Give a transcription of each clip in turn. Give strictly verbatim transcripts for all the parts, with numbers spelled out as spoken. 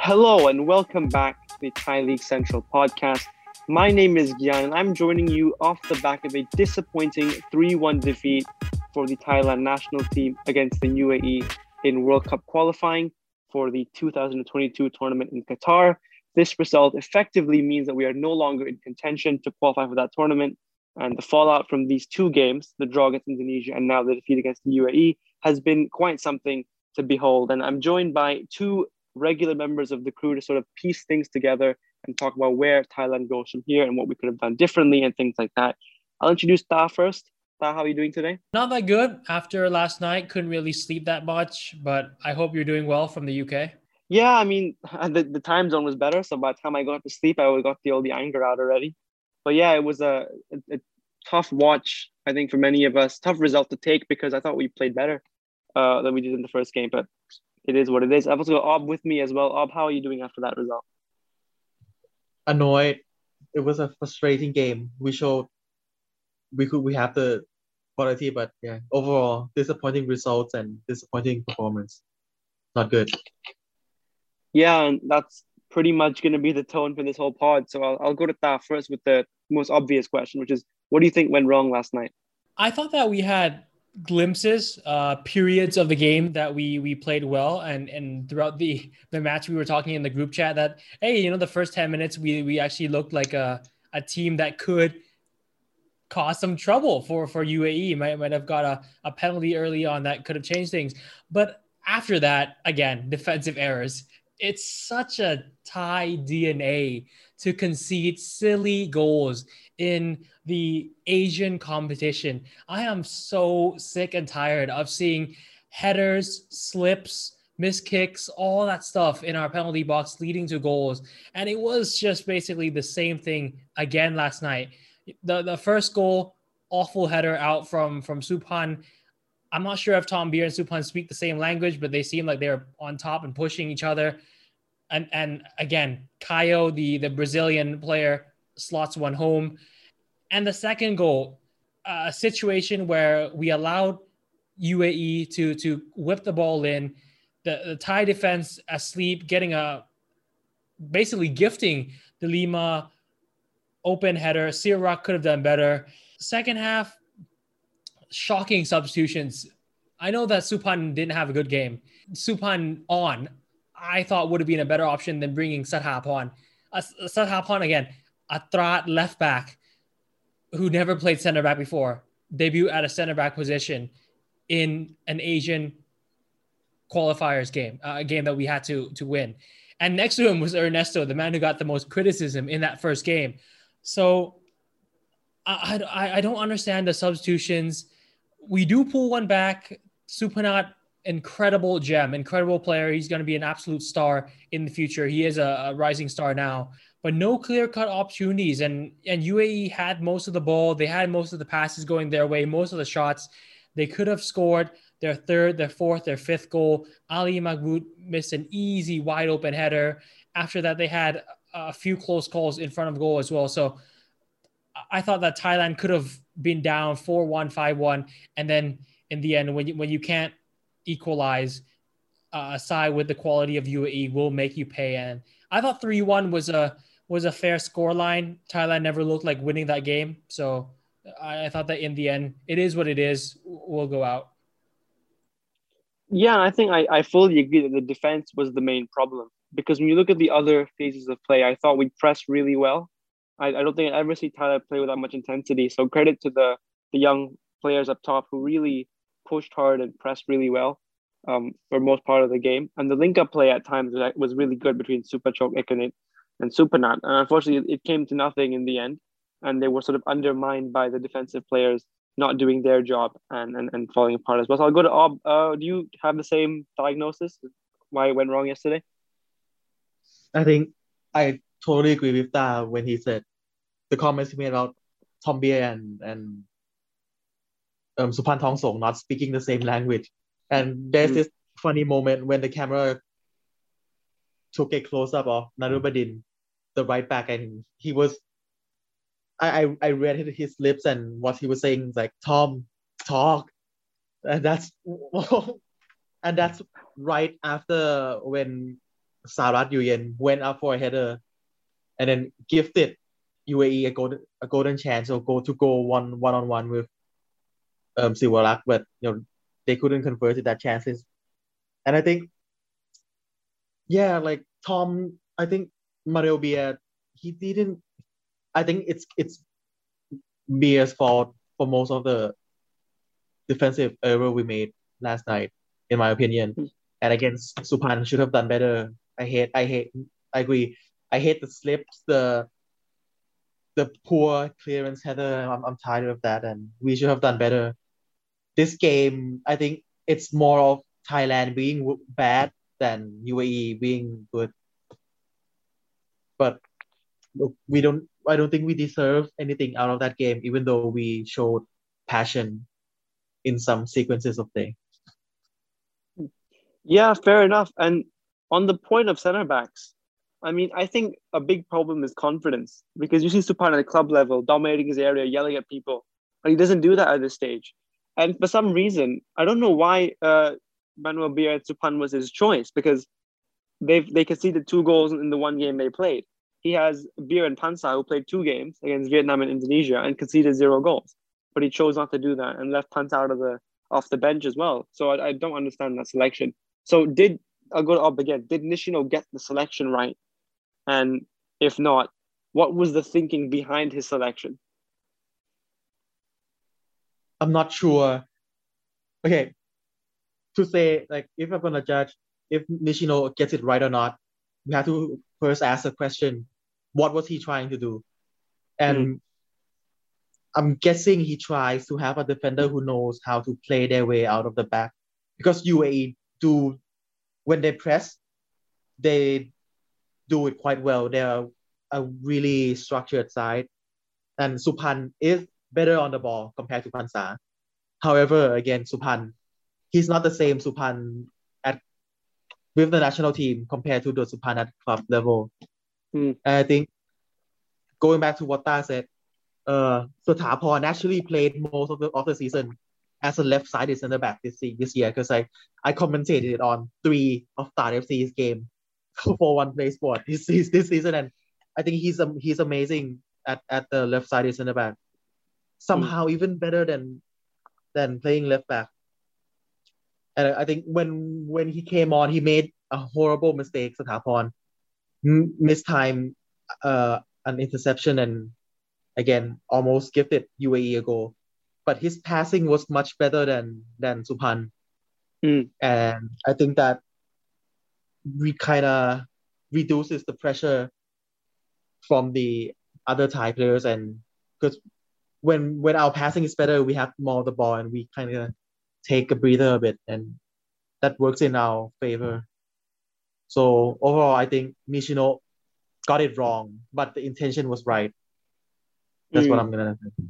Hello and welcome back to the Thai League Central podcast. My name is Gyan and I'm joining you off the back of a disappointing three one defeat for the Thailand national team against the U A E in World Cup qualifying for the two thousand twenty-two tournament in Qatar. This result effectively means that we are no longer in contention to qualify for that tournament, and the fallout from these two games, the draw against Indonesia and now the defeat against the U A E, has been quite something to behold. And I'm joined by two regular members of the crew to sort of piece things together and talk about where Thailand goes from here and what we could have done differently and things like that. I'll introduce Ta first. Ta, how are you doing today? Not that good after last night. Couldn't really sleep that much, but I hope you're doing well from the U K. Yeah, I mean, the, the time zone was better. So by the time I got to sleep, I would got the all the anger out already. But yeah, it was a, a, a tough watch, I think, for many of us. Tough result to take because I thought we played better uh, than we did in the first game. But it is what it is. I've also got Ob with me as well. Ob, how are you doing after that result? Annoyed. It was a frustrating game. We showed we could we have the quality, but yeah, overall disappointing results and disappointing performance. Not good. Yeah, and that's pretty much going to be the tone for this whole pod. So I'll I'll go to Ta first with the most obvious question, which is, what do you think went wrong last night? I thought that we had glimpses, uh, periods of the game that we we played well, and and throughout the the match we were talking in the group chat that, hey, you know, the first ten minutes we we actually looked like a a team that could cause some trouble for for U A E. Might might have got a, a penalty early on that could have changed things, but after that, again, defensive errors. It's such a Thai D N A to concede silly goals in the Asian competition. I am so sick and tired of seeing headers, slips, missed kicks, all that stuff in our penalty box leading to goals. And it was just basically the same thing again last night. The the first goal, awful header out from, from Supan. I'm not sure if Tom Beer and Supan speak the same language, but they seem like they're on top and pushing each other. And and again, Caio, the, the Brazilian player, slots one home. And the second goal, uh, a situation where we allowed U A E to, to whip the ball in, the, the Thai defense asleep, getting a, basically gifting the Lima open header. Sirak could have done better. Second half, shocking substitutions. I know that Supan didn't have a good game. Supan on, I thought would have been a better option than bringing Sathapan. Uh, Sathapan again, a Trat left back who never played center back before, debut at a center back position in an Asian qualifiers game, uh, a game that we had to to win. And next to him was Ernesto, the man who got the most criticism in that first game. So I, I, I don't understand the substitutions. We do pull one back. Supanat, incredible gem, incredible player. He's going to be an absolute star in the future. He is a, a rising star now, but no clear-cut opportunities. And, and U A E had most of the ball. They had most of the passes going their way, most of the shots. They could have scored their third, their fourth, their fifth goal. Ali Maghmoud missed an easy, wide-open header. After that, they had a few close calls in front of goal as well. So I thought that Thailand could have been down four one, five one, and then in the end, when you, when you can't equalize, uh, a side with the quality of U A E will make you pay. And I thought three one was a was a fair scoreline. Thailand never looked like winning that game, so I, I thought that in the end, it is what it is. We'll go out. Yeah, I think I, I fully agree that the defense was the main problem, because when you look at the other phases of play, I thought we pressed really well. I, I don't think I ever see Thailand play with that much intensity. So credit to the the young players up top who really pushed hard and pressed really well um, for most part of the game. And the link-up play at times was really good between Supachok, Ikanet, and Supanat. And unfortunately, it came to nothing in the end. And they were sort of undermined by the defensive players not doing their job and, and, and falling apart as well. So I'll go to Ob. Uh, do you have the same diagnosis? Why it went wrong yesterday? I think I totally agree with Ta when he said the comments he made about Tom Beer and and um, Supan Thongsong not speaking the same language. And there's mm. this funny moment when the camera took a close-up of Narubadin, the right back, and he was, I, I, I read his lips and what he was saying is like, Tom, talk. And that's, and that's right after when Sarat Yuyen went up for a header and then gifted U A E a golden a golden chance or go to go one one on one with um Siwalak, but you know they couldn't convert to that chances. And I think, yeah, like Tom, I think Mario Bier, he didn't. I think it's it's Bier's fault for most of the defensive error we made last night, in my opinion. And against Supan should have done better. I hate, I hate, I agree. I hate the slips, the the poor clearance header. I'm, I'm tired of that, and we should have done better. This game, I think it's more of Thailand being bad than U A E being good. But look, we don't. I don't think we deserve anything out of that game, even though we showed passion in some sequences of play. Yeah, fair enough. And on the point of center backs, I mean, I think a big problem is confidence, because you see Supan at the club level dominating his area, yelling at people, but he doesn't do that at this stage. And for some reason, I don't know why uh, Manuel Bier at Supan was his choice, because they've they conceded two goals in the one game they played. He has Bier and Pansa, who played two games against Vietnam and Indonesia and conceded zero goals, but he chose not to do that and left Pansa out of the off the bench as well. So I, I don't understand that selection. So did I'll go up again? Did Nishino get the selection right? And if not, what was the thinking behind his selection? I'm not sure. Okay, to say, like, if I'm gonna judge if Nishino gets it right or not, we have to first ask the question: what was he trying to do? And mm. I'm guessing he tries to have a defender who knows how to play their way out of the back, because U A E do, when they press, they do it quite well. They're a really structured side, and Supan is better on the ball compared to Pansa. However, again, Supan, he's not the same Supan at with the national team compared to the Supan at club level. Mm. And I think, going back to what Ta said, uh, Suthaporn actually played most of the of the season as a left-sided center back this this year, because I I commentated on three of Tar F C's game for One Play Sport this this season, and I think he's um, he's amazing at, at the left-sided center back. Somehow mm. even better than than playing left back. And I think when when he came on, he made a horrible mistake. Suthaporn M- missed time, uh, an interception, and again almost gifted U A E a goal. But his passing was much better than than Supan, mm. and I think that we kind of reduces the pressure from the other Thai players, and because when when our passing is better, we have more of the ball and we kind of take a breather a bit, and that works in our favor. So overall, I think Nishino got it wrong, but the intention was right. That's mm. what I'm gonna say.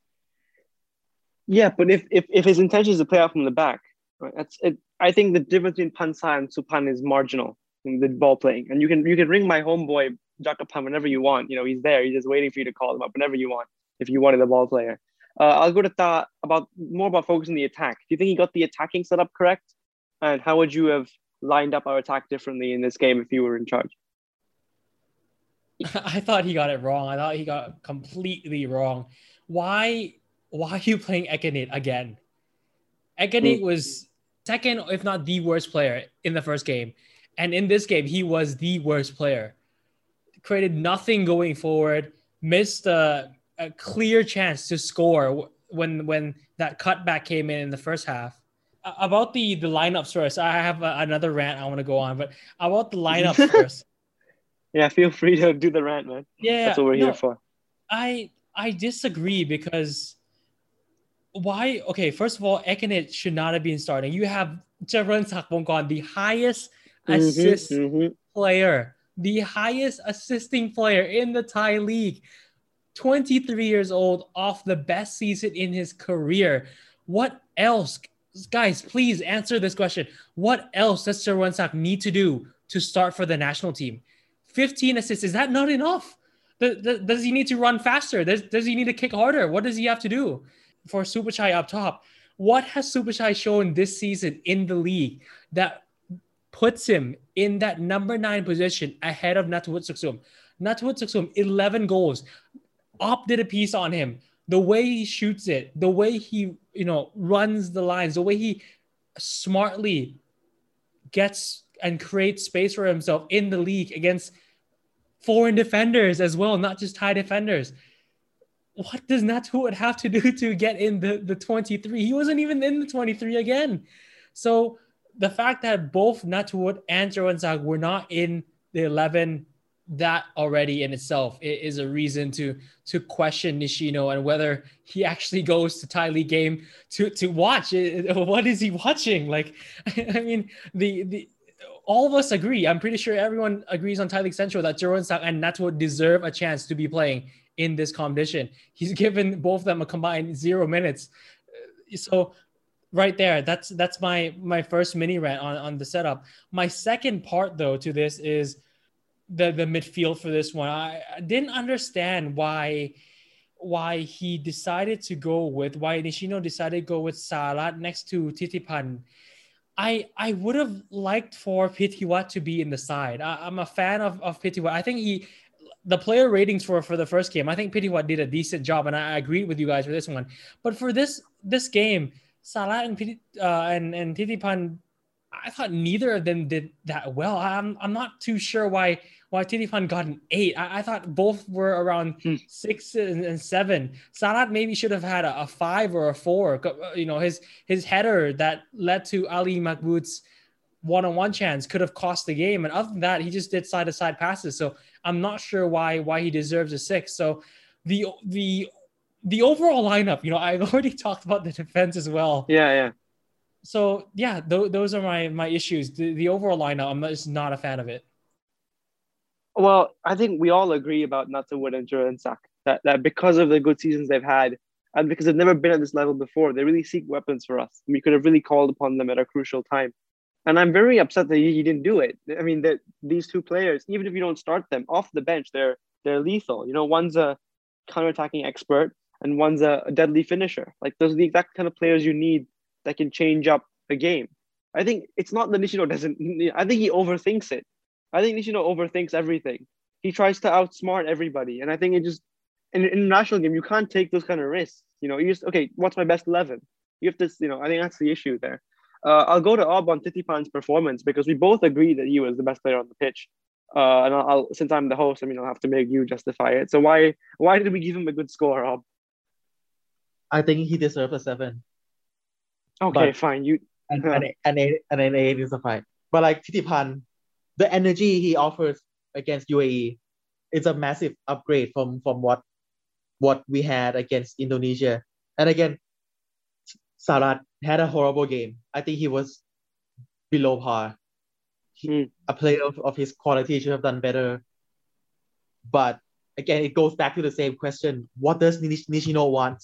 Yeah, but if, if if his intention is to play out from the back, right? That's it. I think the difference between Pansa and Supan is marginal in the ball playing, and you can you can ring my homeboy Jakapan whenever you want. You know, he's there. He's just waiting for you to call him up whenever you want. If you wanted a ball player, uh, I'll go to Ta about more about focusing the attack. Do you think he got the attacking setup correct? And how would you have lined up our attack differently in this game if you were in charge? I thought he got it wrong. I thought he got completely wrong. Why? Why are you playing Ekenit again? Ekenit mm. was second, if not the worst player in the first game, and in this game he was the worst player. Created nothing going forward. Missed a, a clear chance to score when when that cutback came in in the first half. Uh, about the the lineups first, I have a, another rant I want to go on, but about the lineups first. Yeah, feel free to do the rant, man. Yeah, that's what we're no, here for. I I disagree, because why? Okay, first of all, Ekenit should not have been starting. You have Charoen Sakbongkorn, the highest mm-hmm, assist mm-hmm. player, the highest assisting player in the Thai league. twenty-three years old, off the best season in his career. What else? Guys, please answer this question. What else does Charoen Sak need to do to start for the national team? fifteen assists, is that not enough? Does he need to run faster? Does, does he need to kick harder? What does he have to do? For Supachai up top, what has Supachai shown this season in the league that puts him in that number nine position ahead of Natawut Suksum. Natawut Suksum, eleven goals. Op did a piece on him. The way he shoots it, the way he, you know, runs the lines, the way he smartly gets and creates space for himself in the league against foreign defenders as well, not just Thai defenders. What does Natawut have to do to get in the, the twenty-three? He wasn't even in the twenty-three again. So the fact that both Natawut and Charoensak were not in the eleven, that already in itself is a reason to to question Nishino and whether he actually goes to Thai League game to to watch. What is he watching? Like, I mean, the the all of us agree. I'm pretty sure everyone agrees on Thai League Central that Charoensak and Natawut deserve a chance to be playing in this competition. He's given both of them a combined zero minutes. So right there, that's that's my my first mini rant on, on the setup. My second part though to this is the the midfield for this one. I, I didn't understand why why he decided to go with why Nishino decided to go with Sarat next to Titipan. I I would have liked for Pitiwat to be in the side. I, I'm a fan of, of Pitiwat. I think he the player ratings for, for the first game, I think Pitiwat did a decent job, and I, I agree with you guys for this one. But for this this game, Sarat and Piti, uh, and and Titipan, I thought neither of them did that well. I'm I'm not too sure why why Titipan got an eight. I, I thought both were around hmm. six and, and seven. Sarat maybe should have had a, a five or a four. You know, his his header that led to Ali Makboud's one-on-one chance could have cost the game. And other than that, he just did side-to-side passes. So I'm not sure why why he deserves a six. So the the the overall lineup, you know, I've already talked about the defense as well. Yeah, yeah. So yeah, th- those are my my issues. The, the overall lineup, I'm just not a fan of it. Well, I think we all agree about Natawut and Charoensak that that because of the good seasons they've had and because they've never been at this level before, they really seek weapons for us. We could have really called upon them at a crucial time. And I'm very upset that he, he didn't do it. I mean, that these two players, even if you don't start them off the bench, they're they're lethal. You know, one's a counterattacking expert and one's a, a deadly finisher. Like those are the exact kind of players you need that can change up a game. I think it's not that Nishino doesn't. I think he overthinks it. I think Nishino overthinks everything. He tries to outsmart everybody, and I think it just in an international game you can't take those kind of risks. You know, you just okay. What's my best eleven? You have to. You know, I think that's the issue there. Uh, I'll go to Ob on Titipan's performance because we both agree that he was the best player on the pitch. Uh, and I'll, I'll since I'm the host, I mean, I'll have to make you justify it. So why why did we give him a good score, Ob? I think he deserves a seven. Okay, but, fine. You and, and, and, and, and an eight is a fine. But like Titipan, the energy he offers against U A E is a massive upgrade from from what what we had against Indonesia. And again, Sarat had a horrible game. I think he was below par. He, mm. A player of, of his quality should have done better. But again, it goes back to the same question. What does Nish- Nishino want?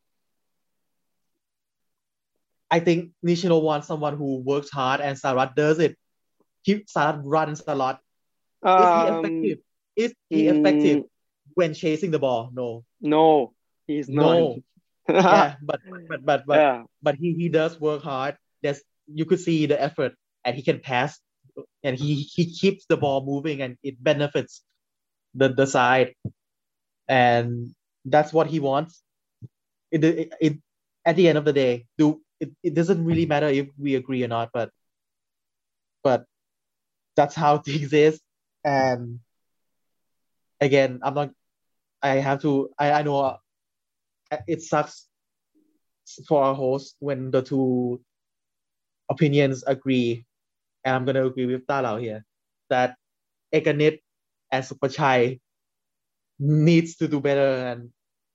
I think Nishino wants someone who works hard, and Sarat does it. He, Sarat runs a lot. Um, Is he effective? Is he mm, effective when chasing the ball? No. No, he's not. No. yeah, but but but but yeah. but he, he does work hard. There's you could see the effort, and he can pass, and he he keeps the ball moving, and it benefits the the side, and that's what he wants. It it, it at the end of the day, do it, it doesn't really matter if we agree or not, but but that's how things is. And again, I'm not. I have to. I I know. It sucks for our host when the two opinions agree, and I'm gonna agree with Talao here that Ekanit and Supachai needs to do better, and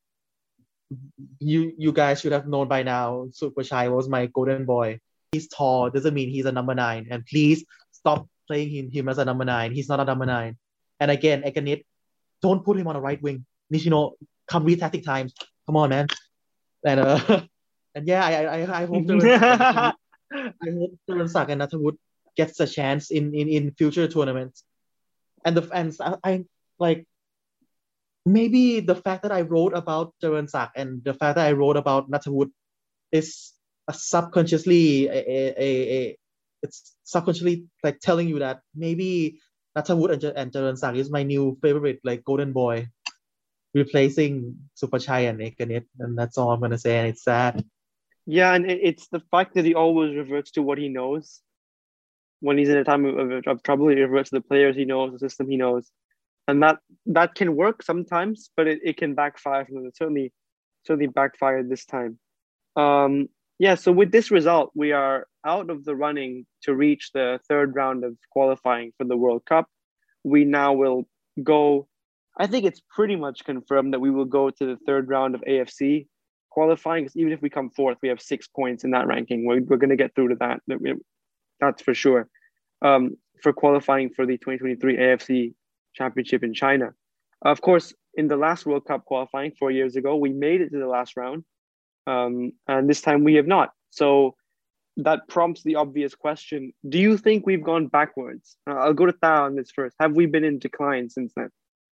you you guys should have known by now. Supachai was my golden boy. He's tall, doesn't mean he's a number nine, and please stop playing him, him as a number nine. He's not a number nine. And again, Ekanit, don't put him on a right wing. Nishino, come read tactic times. Come on, man. And uh, and yeah, I I I hope Charoensak I hope Charoensak and Natawut gets a chance in, in, in future tournaments. And the fans, I, I like maybe the fact that I wrote about Charoensak and the fact that I wrote about Natawut is a subconsciously a, a, a it's subconsciously like telling you that maybe Nathawood and, and Charoen is my new favorite, like golden boy, replacing Supachai and Ekanet, and that's all I'm gonna say. And it's sad. Yeah, and it's the fact that he always reverts to what he knows. When he's in a time of, of, of trouble, he reverts to the players he knows, the system he knows, and that that can work sometimes, but it, it can backfire. It certainly certainly backfired this time. Um, yeah, so with this result, we are out of the running to reach the third round of qualifying for the World Cup. We now will go. I think it's pretty much confirmed that we will go to the third round of A F C qualifying, because even if we come fourth, we have six points in that ranking. We're, we're going to get through to that. That's for sure. Um, for qualifying for the twenty twenty-three A F C Championship in China. Of course, in the last World Cup qualifying four years ago, we made it to the last round. Um, and this time we have not. So that prompts the obvious question. Do you think we've gone backwards? Uh, I'll go to Tao on this first. Have we been in decline since then?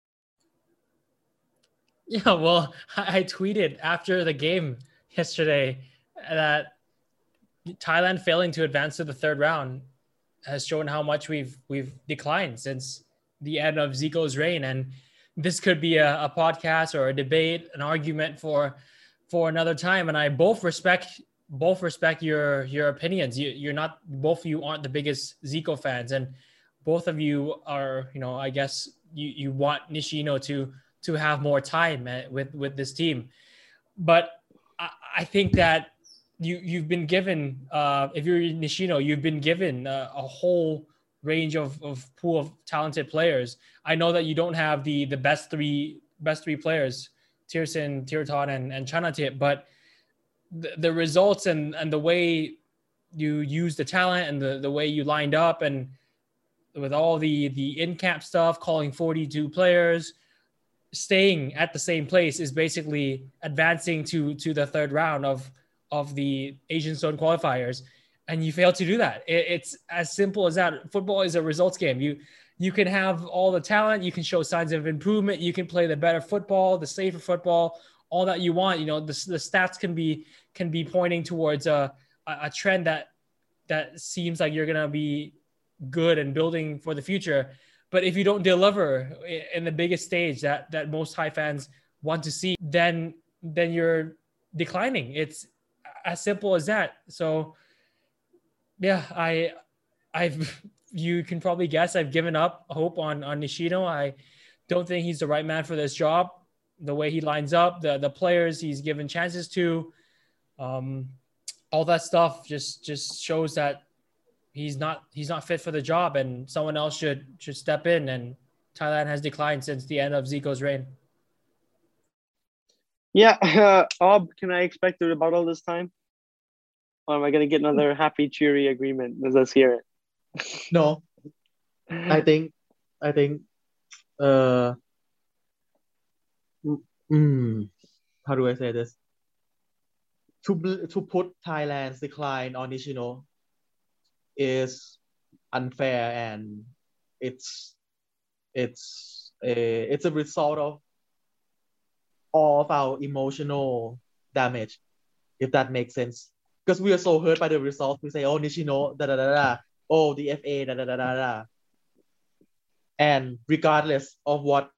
Yeah, well, I tweeted after the game yesterday that Thailand failing to advance to the third round has shown how much we've we've declined since the end of Zico's reign. And this could be a, a podcast or a debate, an argument for for another time. And I both respect both respect your your opinions. You, you're not both of you aren't the biggest Zico fans, and both of you are, you know, I guess you you want Nishino to to have more time with with this team. But I, I think that you you've been given uh, if you're Nishino, you've been given a, a whole range of, of pool of talented players. I know that you don't have the the best three best three players, Tirson, Tirton, and, and Chanatip, but the, the results and, and the way you use the talent and the, the way you lined up, and with all the the in-camp stuff, calling forty-two players, staying at the same place is basically advancing to to the third round of of the Asian Zone qualifiers, and you fail to do that. It, it's as simple as that. Football is a results game. You you can have all the talent, you can show signs of improvement, you can play the better football, the safer football, all that you want. You know, the, the stats can be can be pointing towards a a trend that that seems like you're gonna be good and building for the future. But if you don't deliver in the biggest stage that that most Thai fans want to see, then then you're declining. It's as simple as that. So yeah, I I've you can probably guess I've given up hope on on Nishino. I don't think he's the right man for this job. The way he lines up, the the players he's given chances to, um, all that stuff just just shows that he's not he's not fit for the job, and someone else should should step in. And Thailand has declined since the end of Zico's reign. Yeah, uh, Ob, can I expect a rebuttal this time? Or am I going to get another happy, cheery agreement? Let's hear it. No, I think, I think, uh, mm, how do I say this? To to put Thailand's decline on Nishino is unfair, and it's it's a it's a result of all of our emotional damage, if that makes sense. Because we are so hurt by the results, we say, "Oh, Nishino, da da da da, oh, the F A, da da da da da," and regardless of what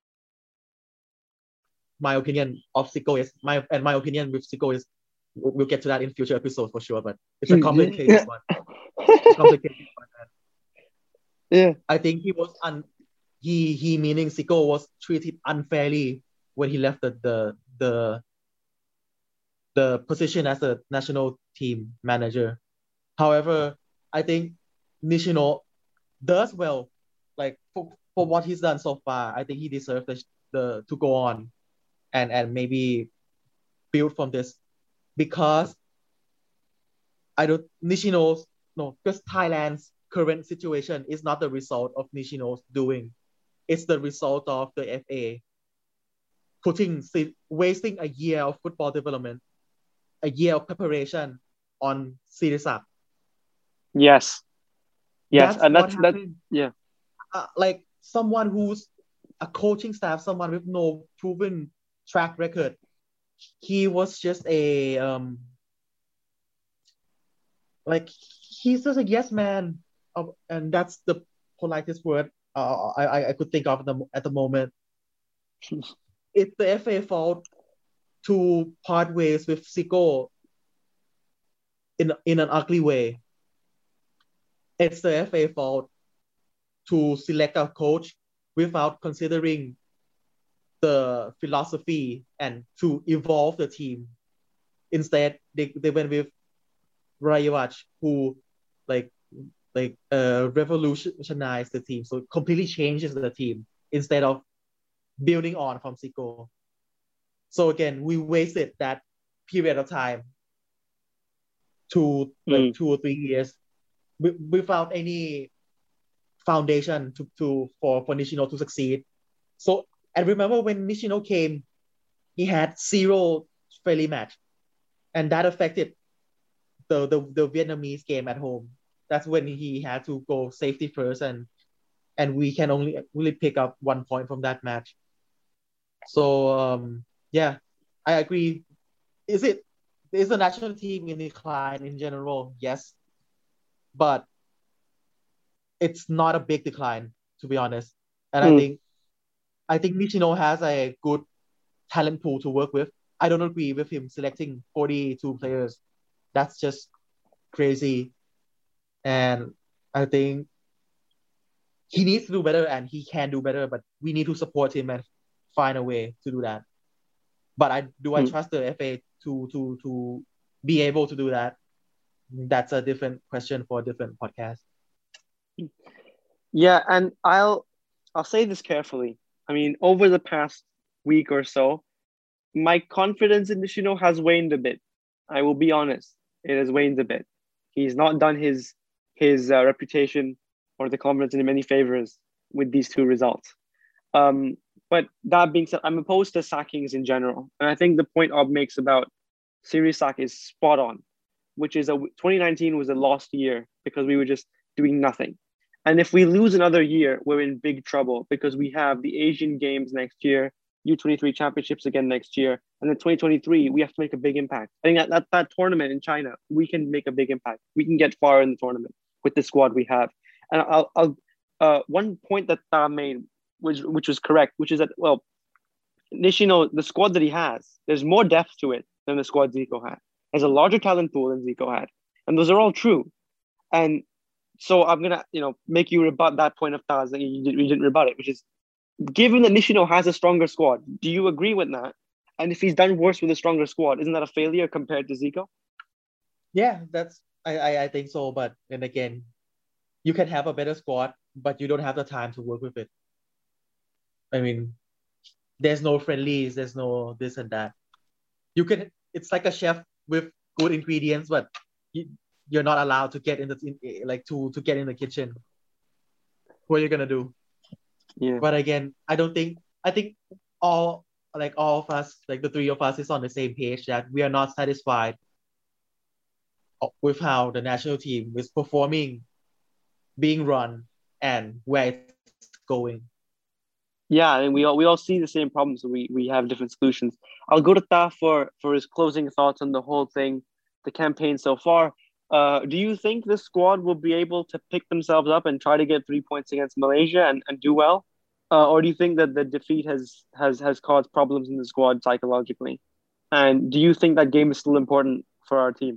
my opinion of Zico is, my and my opinion with Zico is, we'll get to that in future episodes for sure. But it's a complicated one. It's a complicated one. Yeah, I think he was un he he meaning Zico was treated unfairly when he left the the the, the position as a national team manager. However, I think Nishino does well, like for, for what he's done so far. I think he deserves the, the to go on and and maybe build from this, because I don't Nishino's no because Thailand's current situation is not the result of Nishino's doing. It's the result of the F A putting wasting a year of football development, a year of preparation on Sirisak. Yes. Yes, That's and that's what that. happened. Yeah. Uh, like someone who's a coaching staff, someone with no proven track record, he was just a um like he's just a yes man, uh, and that's the politest word uh, I I could think of at the, at the moment. It's the F A fault to part ways with Zico in in an ugly way. It's the F A fault to select a coach without considering the philosophy and to evolve the team. Instead, they, they went with Rayovac, who like like uh, revolutionized the team, so completely changes the team instead of building on from Zico. So again, we wasted that period of time, two like Mm. two or three years, w- without any foundation to, to for for Nishino to succeed. So and remember when Nishino came, he had zero friendly match, and that affected the, the the Vietnamese game at home. That's when he had to go safety first, and and we can only really pick up one point from that match. So um, yeah, I agree. Is it is the national team in decline in general? Yes, but it's not a big decline, to be honest. And I Mm. think I think Nishino has a good talent pool to work with. I don't agree with him selecting forty-two players. That's just crazy. And I think he needs to do better, and he can do better, but we need to support him and find a way to do that. But I do I Mm. trust the F A to to to be able to do that? That's a different question for a different podcast. Yeah, and I'll I'll say this carefully. I mean, over the past week or so, my confidence in Nishino has waned a bit. I will be honest; it has waned a bit. He's not done his his uh, reputation or the confidence in him any favors with these two results. Um, but that being said, I'm opposed to sackings in general, and I think the point Ob makes about Sirisak is spot on, which is a twenty nineteen was a lost year because we were just doing nothing. And if we lose another year, we're in big trouble because we have the Asian Games next year, U twenty-three championships again next year, and then twenty twenty-three, we have to make a big impact. I think that, that that tournament in China, we can make a big impact. We can get far in the tournament with the squad we have. And I'll, I'll uh, one point that Ta made, which which was correct, which is that well, Nishino, the squad that he has, there's more depth to it than the squad Zico had. There's a larger talent pool than Zico had, and those are all true. And so I'm gonna, you know, make you rebut that point of Taz that you, you didn't rebut it, which is given that Nishino has a stronger squad. Do you agree with that? And if he's done worse with a stronger squad, isn't that a failure compared to Zico? Yeah, that's I, I I think so. But then again, you can have a better squad, but you don't have the time to work with it. I mean, there's no friendlies, there's no this and that. You can. It's like a chef with good ingredients, but you, you're not allowed to get in the in, like to to get in the kitchen. What are you gonna do? Yeah. But again, I don't think I think all like all of us, like the three of us, is on the same page that we are not satisfied with how the national team is performing, being run, and where it's going. Yeah, and we all we all see the same problems, so we we have different solutions. I'll go to Ta for for his closing thoughts on the whole thing, the campaign so far. Uh, do you think the squad will be able to pick themselves up and try to get three points against Malaysia and, and do well? Uh, or do you think that the defeat has has has caused problems in the squad psychologically? And do you think that game is still important for our team?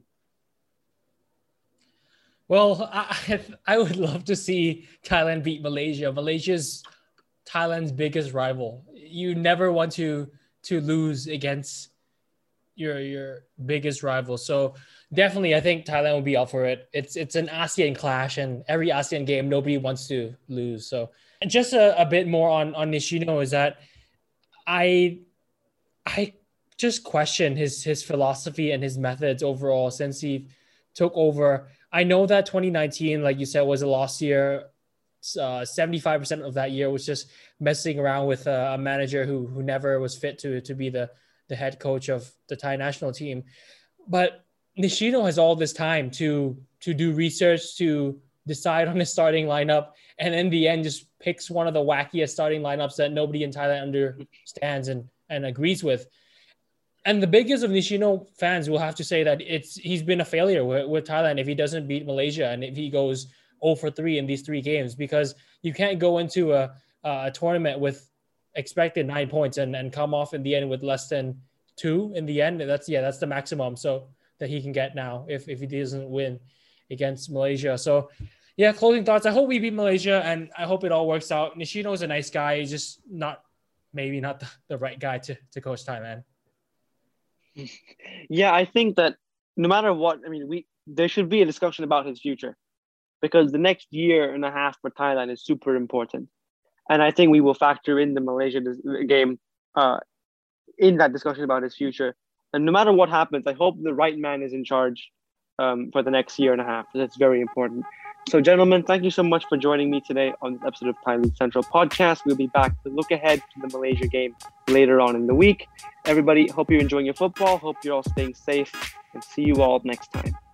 Well, I, I would love to see Thailand beat Malaysia. Malaysia's Thailand's biggest rival. You never want to to lose against your your biggest rival. So definitely, I think Thailand will be up for it. It's it's an ASEAN clash, and every ASEAN game, nobody wants to lose. So, and just a, a bit more on on Nishino is that I I just question his his philosophy and his methods overall since he took over. I know that twenty nineteen, like you said, was a lost year. Uh, seventy-five percent of that year was just messing around with a, a manager who who never was fit to to be the the head coach of the Thai national team. But Nishino has all this time to to do research, to decide on his starting lineup, and in the end just picks one of the wackiest starting lineups that nobody in Thailand understands and, and agrees with. And the biggest of Nishino fans will have to say that it's he's been a failure with, with Thailand if he doesn't beat Malaysia and if he goes zero for three in these three games, because you can't go into a, a tournament with expected nine points and, and come off in the end with less than two in the end. That's yeah, that's the maximum so that he can get now if, if he doesn't win against Malaysia. So yeah, closing thoughts. I hope we beat Malaysia and I hope it all works out. Nishino's a nice guy. He's just not maybe not the, the right guy to, to coach Thailand. Yeah, I think that no matter what, I mean, we there should be a discussion about his future because the next year and a half for Thailand is super important. And I think we will factor in the Malaysia game uh, in that discussion about his future. And no matter what happens, I hope the right man is in charge um, for the next year and a half. That's very important. So, gentlemen, thank you so much for joining me today on this episode of Thai League Central Podcast. We'll be back to look ahead to the Malaysia game later on in the week. Everybody, hope you're enjoying your football. Hope you're all staying safe and see you all next time.